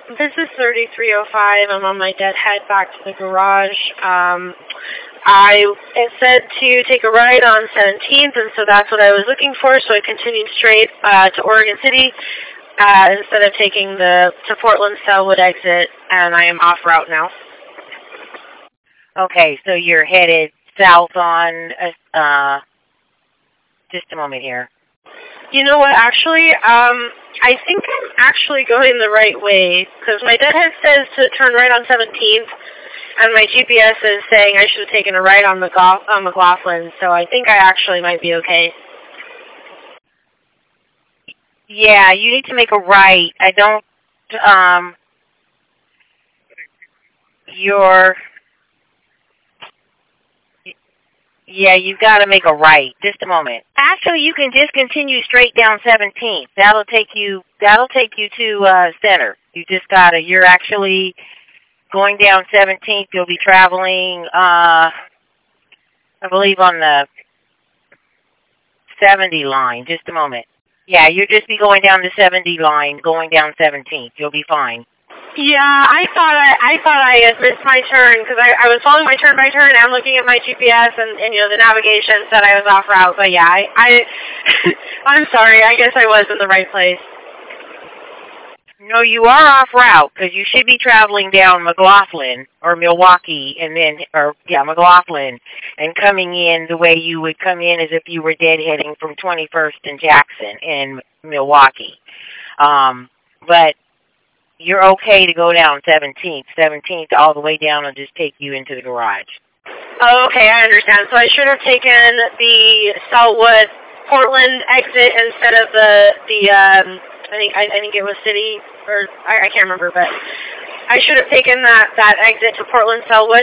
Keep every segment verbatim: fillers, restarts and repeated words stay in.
This is thirty-three oh five. I'm on my deadhead back to the garage. Um, I it said to take a ride on seventeenth, and so that's what I was looking for. So I continued straight uh, to Oregon City uh, instead of taking the to Portland Sellwood exit, and I am off route now. Okay, so you're headed south on. Uh, just a moment here. You know what? Actually, um, I think I'm actually going the right way because my deadhead says to turn right on seventeenth, and my G P S is saying I should have taken a right on, McLaugh- on McLaughlin. So I think I actually might be okay. Yeah, you need to make a right. I don't. Um, you're. Yeah, you've got to make a right. Just a moment. Actually, you can just continue straight down seventeenth. That'll take you. That'll take you to uh, center. You just gotta. You're actually going down seventeenth. You'll be traveling. Uh, I believe on the seventy line. Just a moment. Yeah, you'll just be going down the seventy line, going down seventeenth. You'll be fine. Yeah, I thought I, I thought I had missed my turn because I, I was following my turn by turn and looking at my G P S and, and you know the navigation said I was off route. But yeah, I, I I'm sorry. I guess I was in the right place. No, you are off route because you should be traveling down McLaughlin or Milwaukee and then or yeah McLaughlin and coming in the way you would come in as if you were deadheading from twenty-first and Jackson in Milwaukee. Um, but you're okay to go down seventeenth. seventeenth all the way down will just take you into the garage. Oh, okay, I understand. So I should have taken the Sellwood Portland exit instead of the the um I think I, I think it was City or I, I can't remember, but I should have taken that that exit to Portland Sellwood.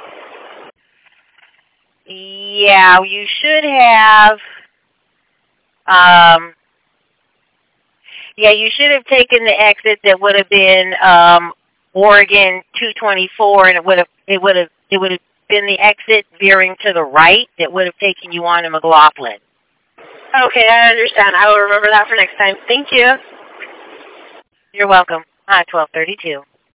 Yeah, you should have. Um. Yeah, you should have taken the exit that would have been um, Oregon two twenty-four, and it would have it would have it would have been the exit veering to the right that would have taken you on to McLaughlin. Okay, I understand. I will remember that for next time. Thank you. You're welcome. Hi, twelve thirty-two.